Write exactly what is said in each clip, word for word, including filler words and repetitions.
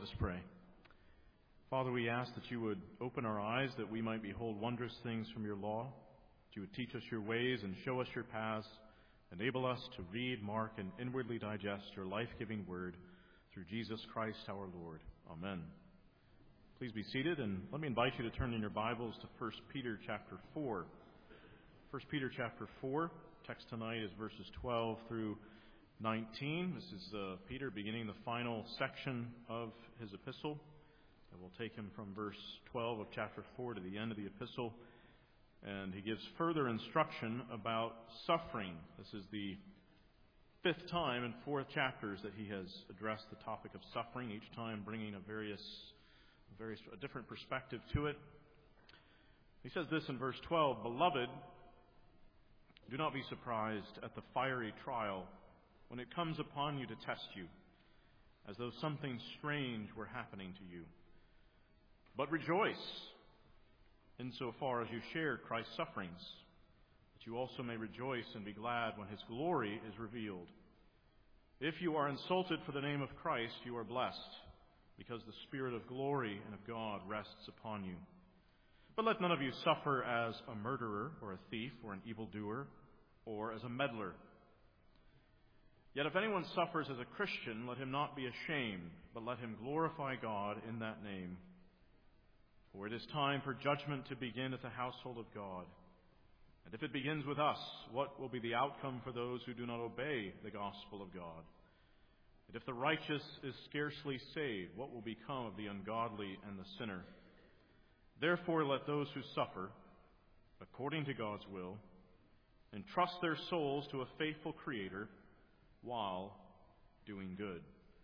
us pray. Father, we ask that you would open our eyes that we might behold wondrous things from your law, that you would teach us your ways and show us your paths, enable us to read, mark, and inwardly digest your life-giving word through Jesus Christ our Lord. Amen. Please be seated, and let me invite you to turn in your Bibles to First Peter chapter four. First Peter chapter four, text tonight is verses twelve through nineteen. This is uh, Peter beginning the final section of his epistle. And we'll take him from verse twelve of chapter four to the end of the epistle. And he gives further instruction about suffering. This is the fifth time in four chapters that he has addressed the topic of suffering, each time bringing a various, various a different perspective to it. He says this in verse twelve, "Beloved, do not be surprised at the fiery trial when it comes upon you to test you, as though something strange were happening to you. But rejoice insofar as you share Christ's sufferings, that you also may rejoice and be glad when his glory is revealed. If you are insulted for the name of Christ, you are blessed, because the Spirit of glory and of God rests upon you. But let none of you suffer as a murderer or a thief or an evildoer or as a meddler. Yet if anyone suffers as a Christian, let him not be ashamed, but let him glorify God in that name. For it is time for judgment to begin at the household of God. And if it begins with us, what will be the outcome for those who do not obey the gospel of God? And if the righteous is scarcely saved, what will become of the ungodly and the sinner? Therefore let those who suffer, according to God's will, entrust their souls to a faithful Creator while doing good."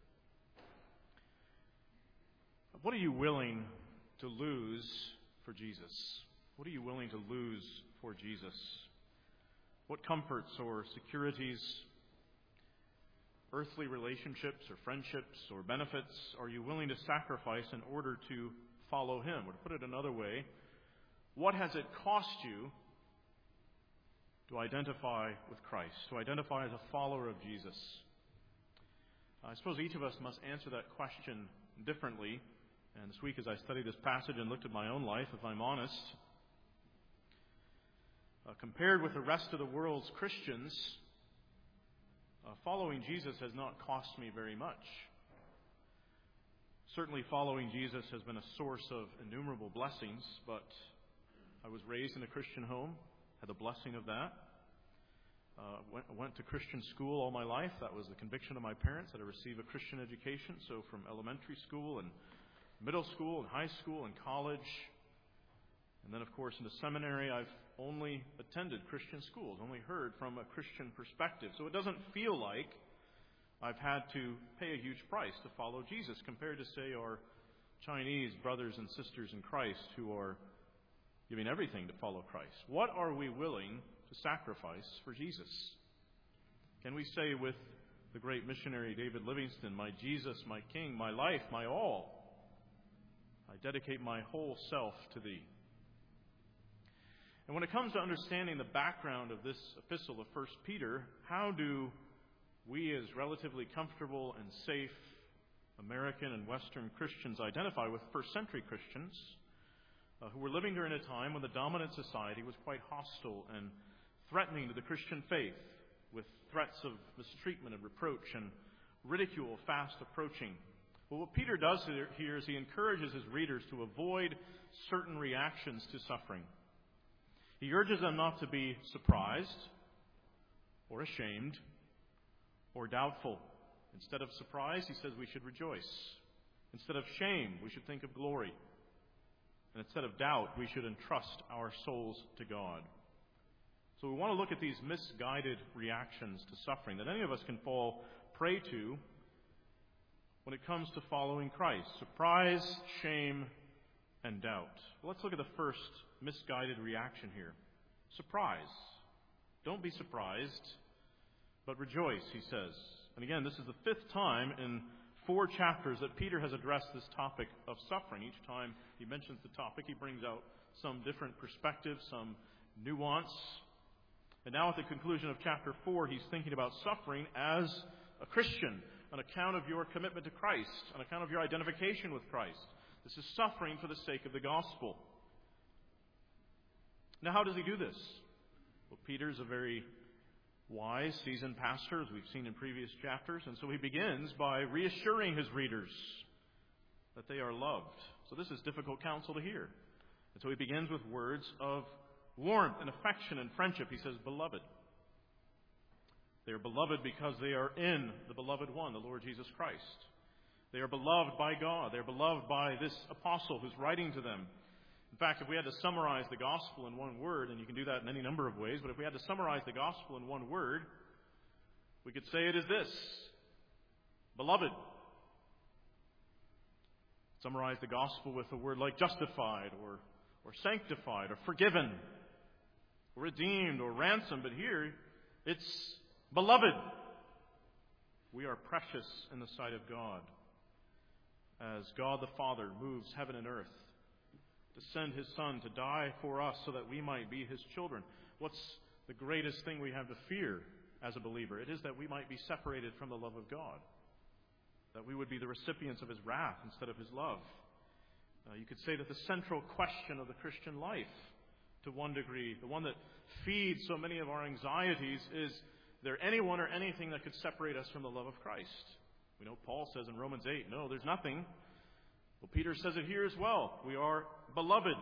What are you willing to lose for Jesus? What are you willing to lose for Jesus? What comforts or securities, earthly relationships or friendships or benefits are you willing to sacrifice in order to follow him? Or to put it another way, what has it cost you to identify with Christ, to identify as a follower of Jesus? I suppose each of us must answer that question differently. And this week as I studied this passage and looked at my own life, if I'm honest, uh, compared with the rest of the world's Christians, uh, following Jesus has not cost me very much. Certainly following Jesus has been a source of innumerable blessings, but I was raised in a Christian home, had the blessing of that. Uh, went, went to Christian school all my life. That was the conviction of my parents, that I receive a Christian education. So from elementary school and middle school and high school and college, and then of course in the seminary, I've only attended Christian schools, only heard from a Christian perspective. So it doesn't feel like I've had to pay a huge price to follow Jesus compared to, say, our Chinese brothers and sisters in Christ who are giving everything to follow Christ. What are we willing to sacrifice for Jesus? Can we say with the great missionary David Livingstone, "My Jesus, my King, my life, my all, I dedicate my whole self to thee"? And when it comes to understanding the background of this epistle of First Peter, how do we as relatively comfortable and safe American and Western Christians identify with first century Christians uh, who were living during a time when the dominant society was quite hostile and threatening to the Christian faith, with threats of mistreatment and reproach and ridicule fast approaching? Well, what Peter does here is he encourages his readers to avoid certain reactions to suffering. He urges them not to be surprised or ashamed or doubtful. Instead of surprise, he says we should rejoice. Instead of shame, we should think of glory. And instead of doubt, we should entrust our souls to God. So we want to look at these misguided reactions to suffering that any of us can fall prey to when it comes to following Christ: surprise, shame, and doubt. Well, let's look at the first misguided reaction here. Surprise. Don't be surprised, but rejoice, he says. And again, this is the fifth time in four chapters that Peter has addressed this topic of suffering. Each time he mentions the topic, he brings out some different perspective, some nuance. And now at the conclusion of chapter four, he's thinking about suffering as a Christian, on account of your commitment to Christ, on account of your identification with Christ. This is suffering for the sake of the gospel. Now, how does he do this? Well, Peter's a very wise, seasoned pastor, as we've seen in previous chapters, and so he begins by reassuring his readers that they are loved. So this is difficult counsel to hear. And so he begins with words of warmth and affection and friendship. He says, beloved. They are beloved because they are in the beloved one, the Lord Jesus Christ. They are beloved by God. They are beloved by this apostle who's writing to them. In fact, if we had to summarize the gospel in one word, and you can do that in any number of ways, but if we had to summarize the gospel in one word, we could say it is this: beloved. Summarize the gospel with a word like justified, or, or sanctified, or forgiven, or redeemed, or ransomed. But here, it's beloved. We are precious in the sight of God, as God the Father moves heaven and earth to send His Son to die for us so that we might be His children. What's the greatest thing we have to fear as a believer? It is that we might be separated from the love of God, that we would be the recipients of His wrath instead of His love. Uh, you could say that the central question of the Christian life, to one degree, the one that feeds so many of our anxieties, is there anyone or anything that could separate us from the love of Christ? We know Paul says in Romans eight, no, there's nothing. Well, Peter says it here as well. We are beloved.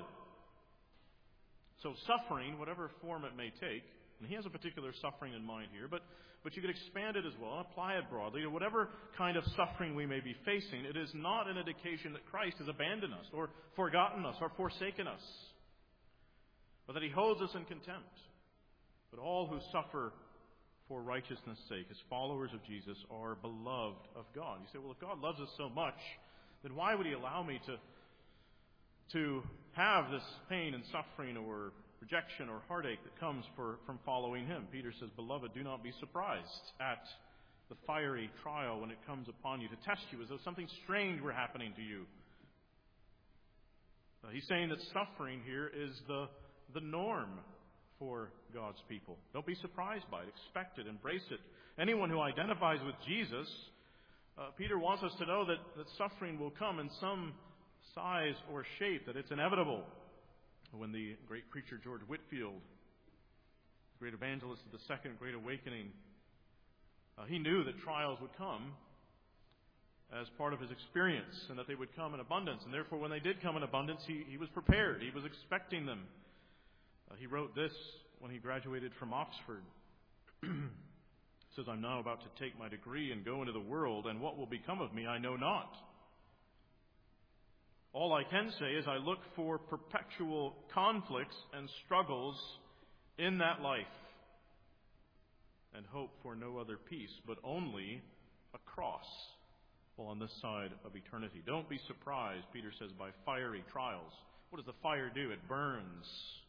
So suffering, whatever form it may take, and he has a particular suffering in mind here, but, but you could expand it as well and apply it broadly to whatever kind of suffering we may be facing. It is not an indication that Christ has abandoned us or forgotten us or forsaken us, but that He holds us in contempt. But all who suffer for righteousness' sake, as followers of Jesus, are beloved of God. You say, well, if God loves us so much, then why would He allow me to, to have this pain and suffering or rejection or heartache that comes for, from following Him? Peter says, beloved, do not be surprised at the fiery trial when it comes upon you to test you as though something strange were happening to you. Uh, he's saying that suffering here is the, the norm for God's people. Don't be surprised by it. Expect it. Embrace it. Anyone who identifies with Jesus, uh, Peter wants us to know that, that suffering will come in some size or shape, that it's inevitable. When the great preacher George Whitefield, the great evangelist of the Second Great Awakening, uh, he knew that trials would come as part of his experience, and that they would come in abundance. And therefore, when they did come in abundance, he, he was prepared. He was expecting them. Uh, he wrote this when he graduated from Oxford. He says, I'm now about to take my degree and go into the world, and what will become of me I know not. All I can say is I look for perpetual conflicts and struggles in that life, and hope for no other peace, but only a cross while on this side of eternity. Don't be surprised, Peter says, by fiery trials. What does the fire do? It burns.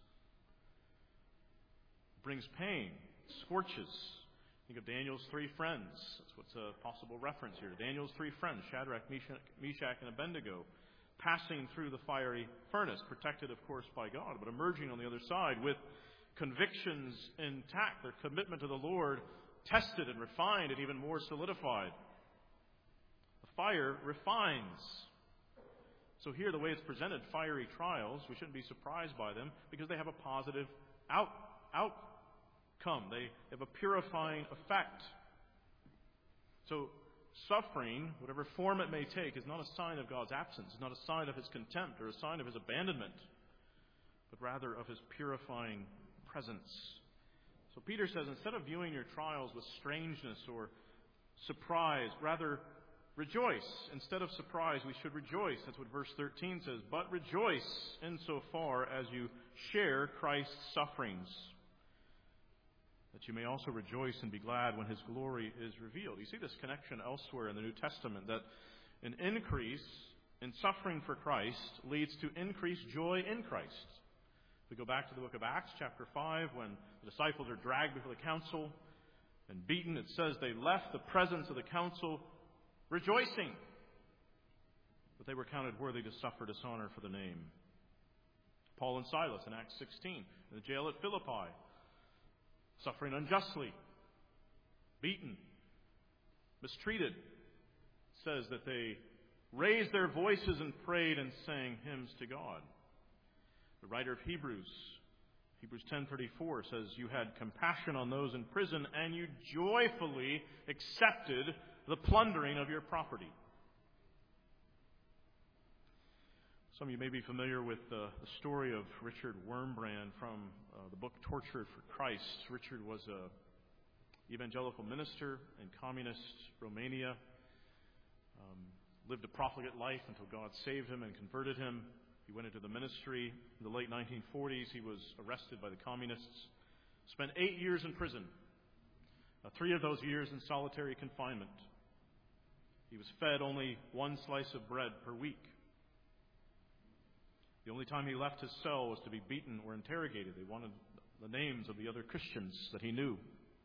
It brings pain. It scorches. Think of Daniel's three friends. That's what's a possible reference here. Daniel's three friends, Shadrach, Meshach, and Abednego, passing through the fiery furnace, protected, of course, by God, but emerging on the other side with convictions intact, their commitment to the Lord tested and refined and even more solidified. The fire refines. So here, the way it's presented, fiery trials, we shouldn't be surprised by them because they have a positive out, outcome. They have a purifying effect. So suffering, whatever form it may take, is not a sign of God's absence. It's not a sign of His contempt or a sign of His abandonment, but rather of His purifying presence. So Peter says, instead of viewing your trials with strangeness or surprise, rather rejoice. Instead of surprise, we should rejoice. That's what verse thirteen says. But rejoice insofar as you share Christ's sufferings, that you may also rejoice and be glad when His glory is revealed. You see this connection elsewhere in the New Testament, that an increase in suffering for Christ leads to increased joy in Christ. If we go back to the book of Acts, chapter five, when the disciples are dragged before the council and beaten, it says they left the presence of the council rejoicing, but they were counted worthy to suffer dishonor for the name. Paul and Silas in Acts sixteen, in the jail at Philippi, suffering unjustly, beaten, mistreated, says that they raised their voices and prayed and sang hymns to God. The writer of Hebrews, Hebrews ten thirty-four says, "You had compassion on those in prison, and you joyfully accepted the plundering of your property." Some of you may be familiar with uh, the story of Richard Wurmbrand from uh, the book Tortured for Christ. Richard was an evangelical minister in communist Romania, um, lived a profligate life until God saved him and converted him. He went into the ministry. In the late nineteen forties, he was arrested by the communists, spent eight years in prison, uh, three of those years in solitary confinement. He was fed only one slice of bread per week. The only time he left his cell was to be beaten or interrogated. They wanted the names of the other Christians that he knew.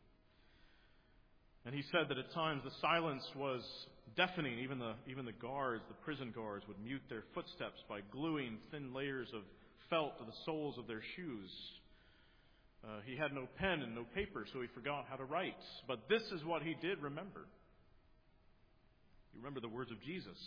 And he said that at times the silence was deafening. Even the, even the guards, the prison guards, would mute their footsteps by gluing thin layers of felt to the soles of their shoes. Uh, he had no pen and no paper, so he forgot how to write. But this is what he did remember. You remember the words of Jesus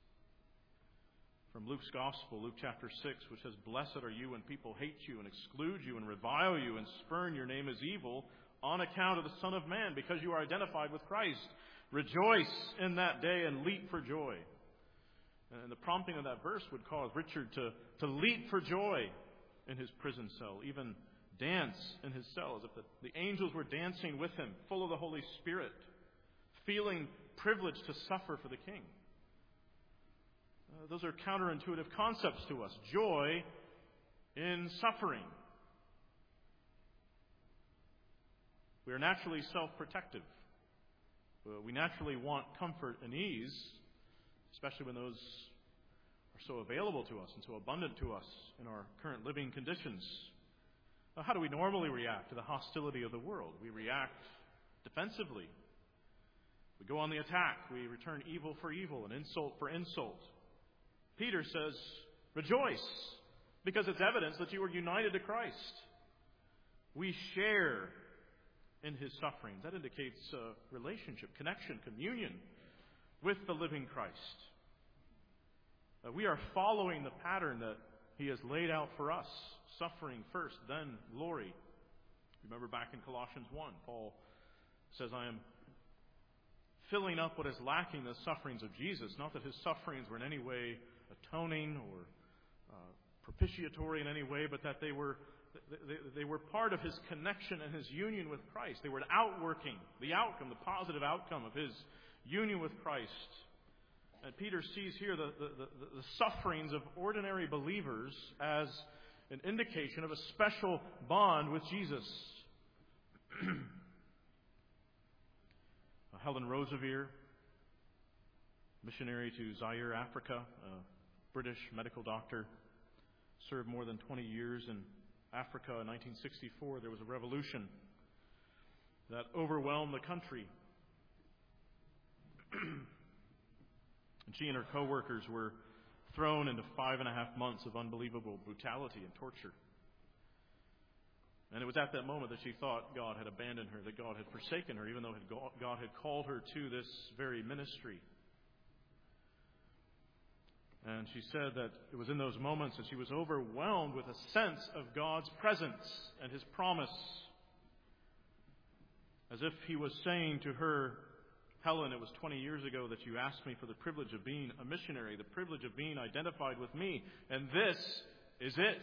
from Luke's Gospel, Luke chapter six, which says, "Blessed are you when people hate you and exclude you and revile you and spurn your name as evil on account of the Son of Man, because you are identified with Christ. Rejoice in that day and leap for joy." And the prompting of that verse would cause Richard to, to leap for joy in his prison cell, even dance in his cell, as if the, the angels were dancing with him, full of the Holy Spirit, feeling privileged to suffer for the King. Uh, those are counterintuitive concepts to us. Joy in suffering. We are naturally self-protective. Uh, we naturally want comfort and ease, especially when those are so available to us and so abundant to us in our current living conditions. Now, how do we normally react to the hostility of the world? We react defensively. We go on the attack. We return evil for evil and insult for insult. Peter says, rejoice, because it's evidence that you are united to Christ. We share in his sufferings. That indicates uh, relationship, connection, communion with the living Christ. Uh, we are following the pattern that he has laid out for us. Suffering first, then glory. Remember back in Colossians one, Paul says, I am filling up what is lacking, the sufferings of Jesus. Not that his sufferings were in any way atoning or uh, propitiatory in any way, but that they were they, they were part of his connection and his union with Christ. They were an outworking, the outcome, the positive outcome of his union with Christ. And Peter sees here the, the, the, the sufferings of ordinary believers as an indication of a special bond with Jesus. Helen Roseveare, missionary to Zaire, Africa, a British medical doctor, served more than twenty years in Africa. In nineteen sixty-four, there was a revolution that overwhelmed the country. And she and her co-workers were thrown into five and a half months of unbelievable brutality and torture. And it was at that moment that she thought God had abandoned her, that God had forsaken her, even though God had called her to this very ministry. And she said that it was in those moments that she was overwhelmed with a sense of God's presence and his promise. As if he was saying to her, Helen, it was twenty years ago that you asked me for the privilege of being a missionary, the privilege of being identified with me, and this is it.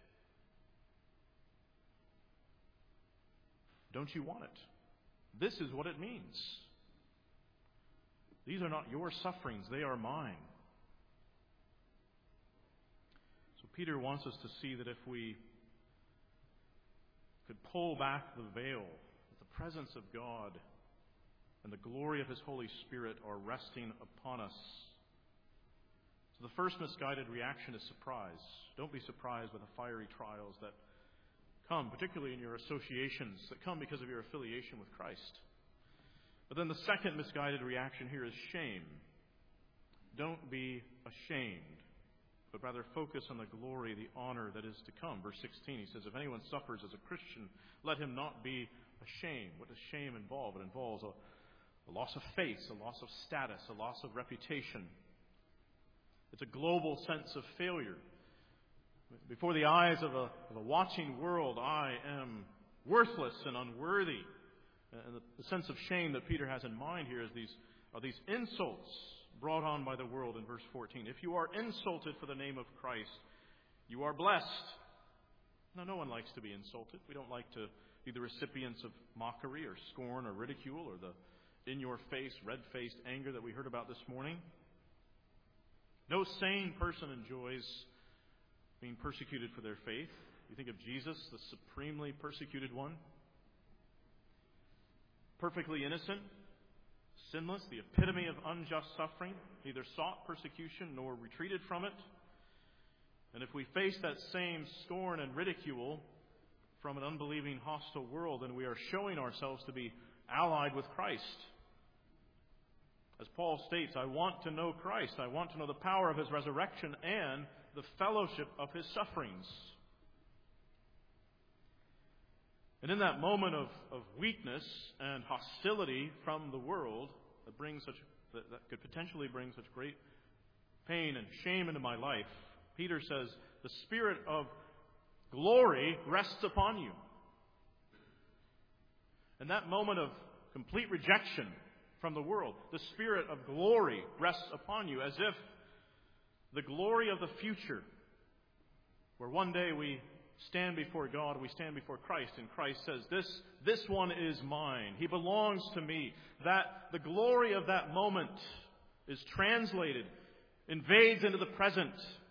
Don't you want it? This is what it means. These are not your sufferings, they are mine. So Peter wants us to see that if we could pull back the veil, that the presence of God and the glory of his Holy Spirit are resting upon us. So the first misguided reaction is surprise. Don't be surprised by the fiery trials that come, particularly in your associations, that come because of your affiliation with Christ. But then the second misguided reaction here is shame. Don't be ashamed, but rather focus on the glory, the honor that is to come. Verse sixteen, he says, if anyone suffers as a Christian, let him not be ashamed. What does shame involve? It involves a, a loss of face, a loss of status, a loss of reputation. It's a global sense of failure. Before the eyes of a, of a watching world, I am worthless and unworthy. And the, the sense of shame that Peter has in mind here is these are these insults brought on by the world in verse fourteen. If you are insulted for the name of Christ, you are blessed. Now, no one likes to be insulted. We don't like to be the recipients of mockery or scorn or ridicule or the in-your-face, red-faced anger that we heard about this morning. No sane person enjoys being persecuted for their faith. You think of Jesus, the supremely persecuted one. Perfectly innocent, sinless, the epitome of unjust suffering, neither sought persecution nor retreated from it. And if we face that same scorn and ridicule from an unbelieving, hostile world, then we are showing ourselves to be allied with Christ. As Paul states, I want to know Christ. I want to know the power of His resurrection and the fellowship of His sufferings. And in that moment of, of weakness and hostility from the world that brings such that, that could potentially bring such great pain and shame into my life, Peter says, the Spirit of glory rests upon you. In that moment of complete rejection from the world, the Spirit of glory rests upon you, as if the glory of the future, where one day we stand before God, we stand before Christ, and Christ says, this, this one is mine. He belongs to me. That the glory of that moment is translated, invades into the present.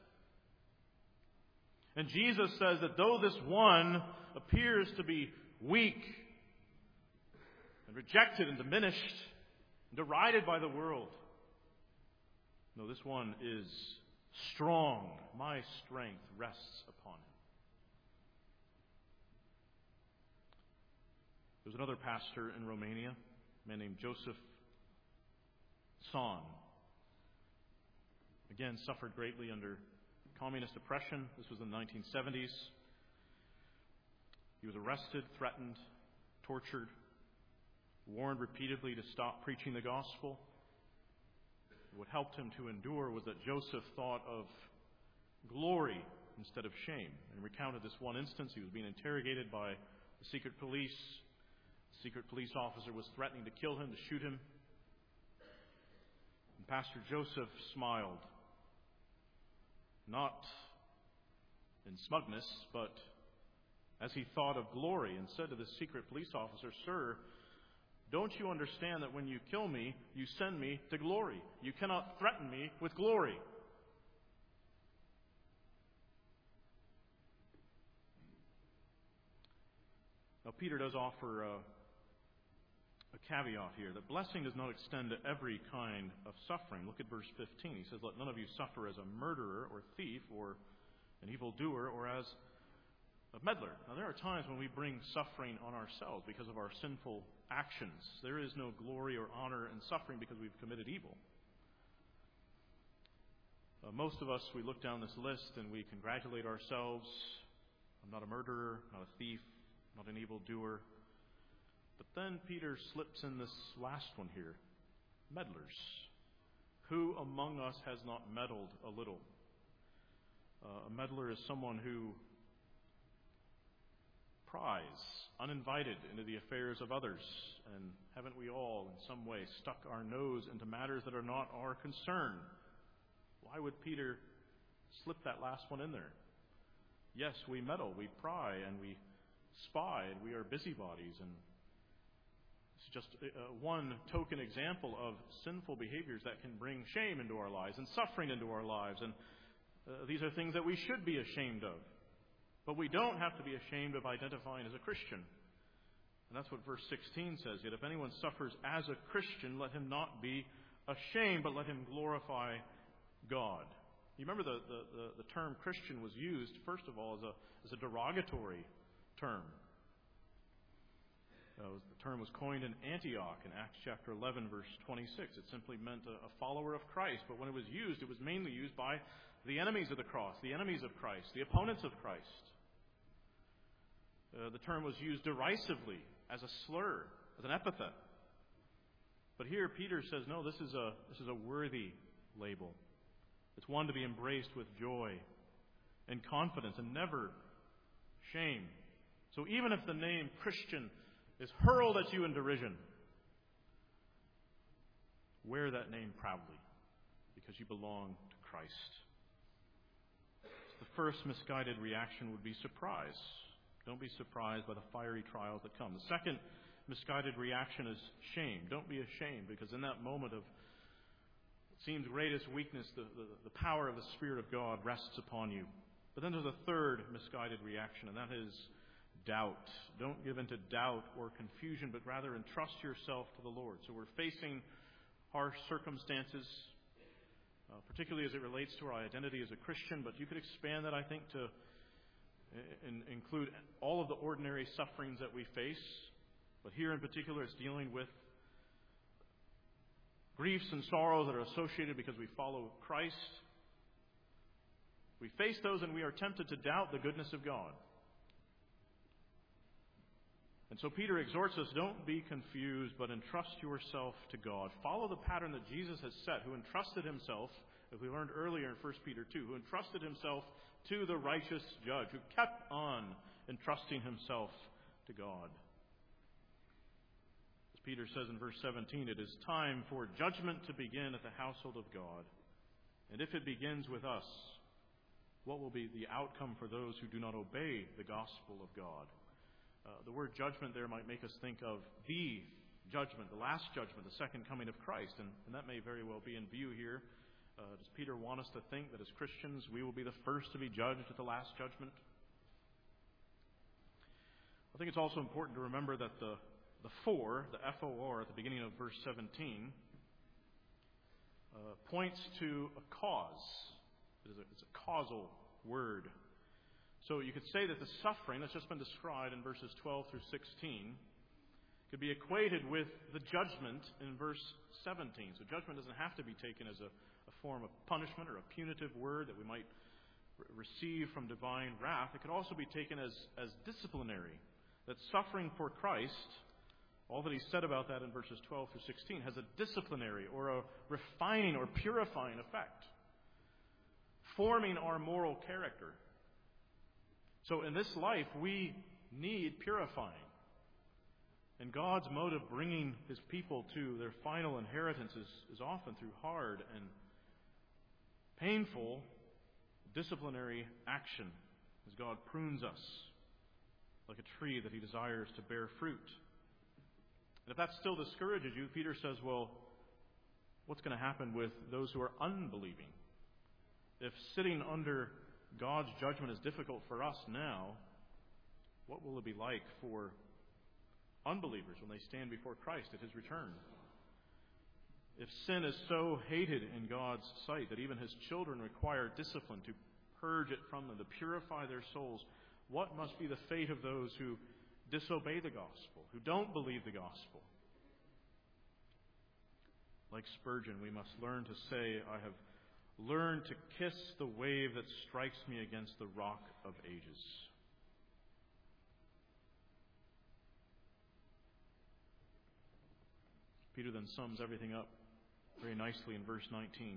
And Jesus says that though this one appears to be weak and rejected and diminished and derided by the world, no, this one is strong. My strength rests upon him. There was another pastor in Romania, a man named Joseph Tson. Again, suffered greatly under communist oppression. This was in the nineteen seventies. He was arrested, threatened, tortured, warned repeatedly to stop preaching the gospel. What helped him to endure was that Joseph thought of glory instead of shame, and recounted this one instance. He was being interrogated by the secret police. The secret police officer was threatening to kill him, to shoot him. And Pastor Joseph smiled, not in smugness, but as he thought of glory, and said to the secret police officer, "Sir, don't you understand that when you kill me, you send me to glory? You cannot threaten me with glory." Now, Peter does offer a, a caveat here, that blessing does not extend to every kind of suffering. Look at verse fifteen. He says, "Let none of you suffer as a murderer or thief or an evildoer or as a meddler." Now, there are times when we bring suffering on ourselves because of our sinful actions. There is no glory or honor in suffering because we've committed evil. Uh, most of us, we look down this list and we congratulate ourselves. I'm not a murderer, not a thief, not an evildoer. But then Peter slips in this last one here. Meddlers. Who among us has not meddled a little? Uh, a meddler is someone who pries, uninvited, into the affairs of others. And haven't we all, in some way, stuck our nose into matters that are not our concern? Why would Peter slip that last one in there? Yes, we meddle, we pry, and we spy, and we are busybodies. And it's just uh, one token example of sinful behaviors that can bring shame into our lives and suffering into our lives. And uh, these are things that we should be ashamed of. But we don't have to be ashamed of identifying as a Christian. And that's what verse sixteen says. "Yet if anyone suffers as a Christian, let him not be ashamed, but let him glorify God." You remember the, the, the, the term Christian was used, first of all, as a, as a derogatory term. Uh, the term was coined in Antioch in Acts chapter eleven, verse twenty-six. It simply meant a, a follower of Christ. But when it was used, it was mainly used by the enemies of the cross, the enemies of Christ, the opponents of Christ. Uh, the term was used derisively, as a slur, as an epithet. But here Peter says, no, this is a this is a worthy label. It's one to be embraced with joy and confidence and never shame. So even if the name Christian is hurled at you in derision, wear that name proudly because you belong to Christ. The first misguided reaction would be surprise. Don't be surprised by the fiery trials that come. The second misguided reaction is shame. Don't be ashamed, because in that moment of it seems greatest weakness, the, the, the power of the Spirit of God rests upon you. But then there's a third misguided reaction, and that is doubt. Don't give in to doubt or confusion, but rather entrust yourself to the Lord. So we're facing harsh circumstances, uh, particularly as it relates to our identity as a Christian, but you could expand that, I think, to in, include all of the ordinary sufferings that we face. But here in particular, it's dealing with griefs and sorrows that are associated because we follow Christ. We face those and we are tempted to doubt the goodness of God. And so Peter exhorts us, don't be confused, but entrust yourself to God. Follow the pattern that Jesus has set, who entrusted himself, as we learned earlier in First Peter two, who entrusted himself to the righteous judge, who kept on entrusting himself to God. As Peter says in verse seventeen, it is time for judgment to begin at the household of God. And if it begins with us, what will be the outcome for those who do not obey the gospel of God? Uh, the word judgment there might make us think of the judgment, the last judgment, the second coming of Christ. And, and that may very well be in view here. Uh, does Peter want us to think that as Christians we will be the first to be judged at the last judgment? I think it's also important to remember that the, the for, the F O R, at the beginning of verse seventeen, uh, points to a cause. It is a, it's a causal word. So you could say that the suffering that's just been described in verses twelve through sixteen could be equated with the judgment in verse seventeen. So judgment doesn't have to be taken as a, a form of punishment or a punitive word that we might re- receive from divine wrath. It could also be taken as, as disciplinary. That suffering for Christ, all that he said about that in verses twelve through sixteen, has a disciplinary or a refining or purifying effect, forming our moral character. So in this life, we need purifying. And God's mode of bringing his people to their final inheritance is, is often through hard and painful disciplinary action as God prunes us like a tree that he desires to bear fruit. And if that still discourages you, Peter says, well, what's going to happen with those who are unbelieving? If sitting under God's judgment is difficult for us now, what will it be like for unbelievers when they stand before Christ at his return? If sin is so hated in God's sight that even his children require discipline to purge it from them, to purify their souls, what must be the fate of those who disobey the gospel, who don't believe the gospel? Like Spurgeon, we must learn to say, I have learned to kiss the wave that strikes me against the rock of ages. Peter then sums everything up very nicely in verse nineteen.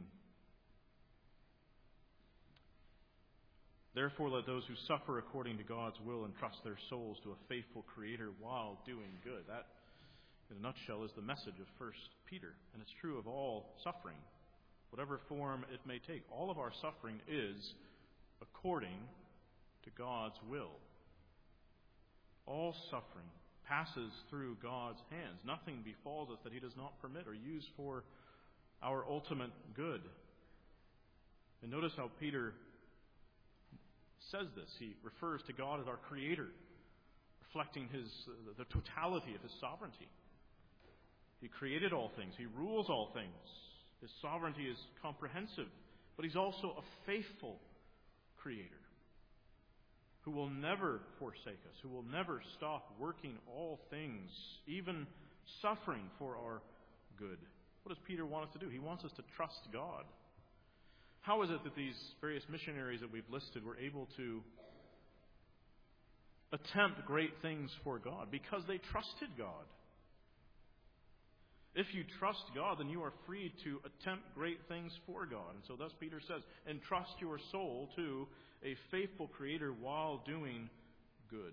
Therefore, let those who suffer according to God's will entrust their souls to a faithful Creator while doing good. That, in a nutshell, is the message of First Peter. And it's true of all suffering, whatever form it may take. All of our suffering is according to God's will. All suffering passes through God's hands. Nothing befalls us that he does not permit or use for our ultimate good. And notice how Peter says this. He refers to God as our Creator, reflecting his uh, the totality of his sovereignty. He created all things. He rules all things. His sovereignty is comprehensive, but he's also a faithful Creator who will never forsake us, who will never stop working all things, even suffering for our good. What does Peter want us to do? He wants us to trust God. How is it that these various missionaries that we've listed were able to attempt great things for God? Because they trusted God. If you trust God, then you are free to attempt great things for God. And so thus Peter says, entrust your soul to a faithful Creator while doing good.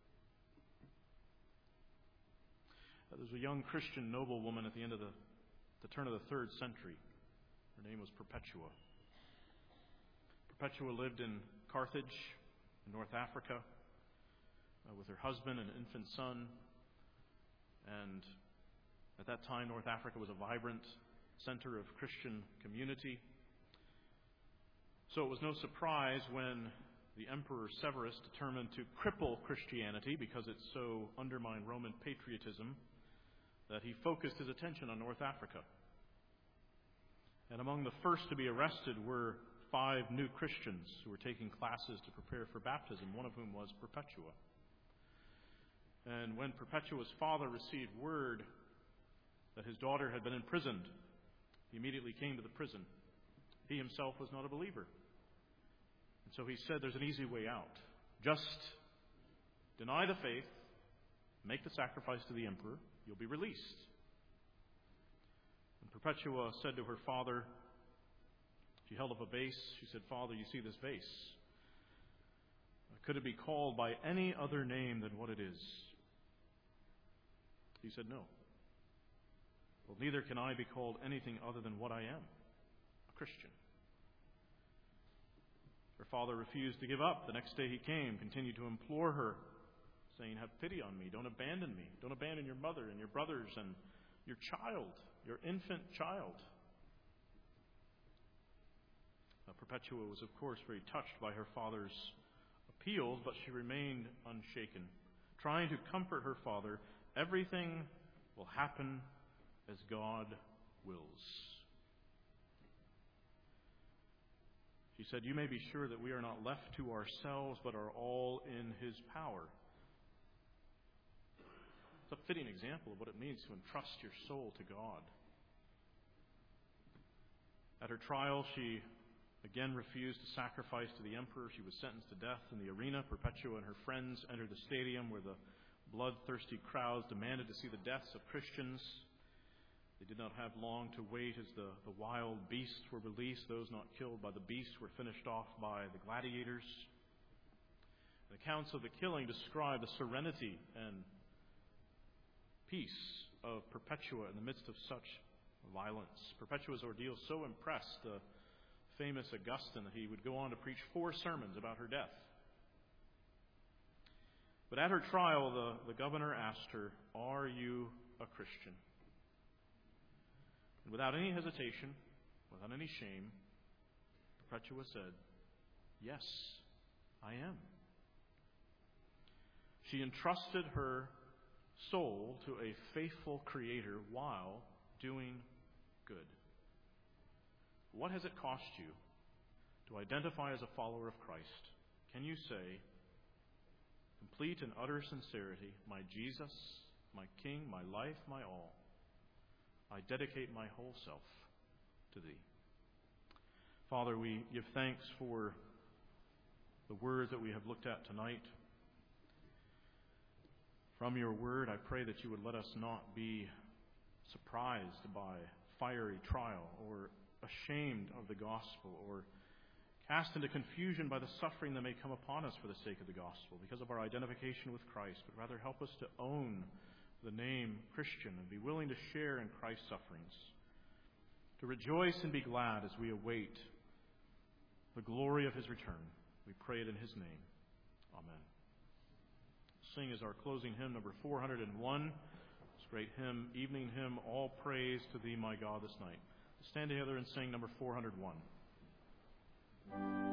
Uh, there was a young Christian noblewoman at the end of the, the turn of the third century. Her name was Perpetua. Perpetua lived in Carthage, in North Africa, uh, with her husband and infant son. And at that time, North Africa was a vibrant center of Christian community. So it was no surprise when the Emperor Severus determined to cripple Christianity because it so undermined Roman patriotism that he focused his attention on North Africa. And among the first to be arrested were five new Christians who were taking classes to prepare for baptism, one of whom was Perpetua. And when Perpetua's father received word that his daughter had been imprisoned, he immediately came to the prison. He himself was not a believer. And so he said, there's an easy way out. Just deny the faith, make the sacrifice to the emperor, you'll be released. And Perpetua said to her father, she held up a vase. She said, Father, you see this vase. Could it be called by any other name than what it is? He said, no. Well, neither can I be called anything other than what I am, a Christian. Her father refused to give up. The next day he came, continued to implore her, saying, have pity on me. Don't abandon me. Don't abandon your mother and your brothers and your child, your infant child. Now, Perpetua was, of course, very touched by her father's appeals, but she remained unshaken, trying to comfort her father. Everything will happen as God wills. She said, you may be sure that we are not left to ourselves, but are all in His power. It's a fitting example of what it means to entrust your soul to God. At her trial, she again refused to sacrifice to the emperor. She was sentenced to death in the arena. Perpetua and her friends entered the stadium where the bloodthirsty crowds demanded to see the deaths of Christians. They did not have long to wait as the, the wild beasts were released. Those not killed by the beast were finished off by the gladiators. The accounts of the killing describe the serenity and peace of Perpetua in the midst of such violence. Perpetua's ordeal so impressed the famous Augustine that he would go on to preach four sermons about her death. But at her trial, the, the governor asked her, are you a Christian? And without any hesitation, without any shame, Perpetua said, yes, I am. She entrusted her soul to a faithful Creator while doing good. What has it cost you to identify as a follower of Christ? Can you say, complete and utter sincerity, my Jesus, my King, my life, my all, I dedicate my whole self to Thee. Father, we give thanks for the word that we have looked at tonight. From your word, I pray that you would let us not be surprised by fiery trial or ashamed of the gospel or cast into confusion by the suffering that may come upon us for the sake of the gospel because of our identification with Christ, but rather help us to own the name Christian and be willing to share in Christ's sufferings, to rejoice and be glad as we await the glory of His return. We pray it in His name. Amen. Sing as our closing hymn, number four hundred one. This great hymn, evening hymn, All Praise to Thee, My God, This Night. Stand together and sing number four hundred one.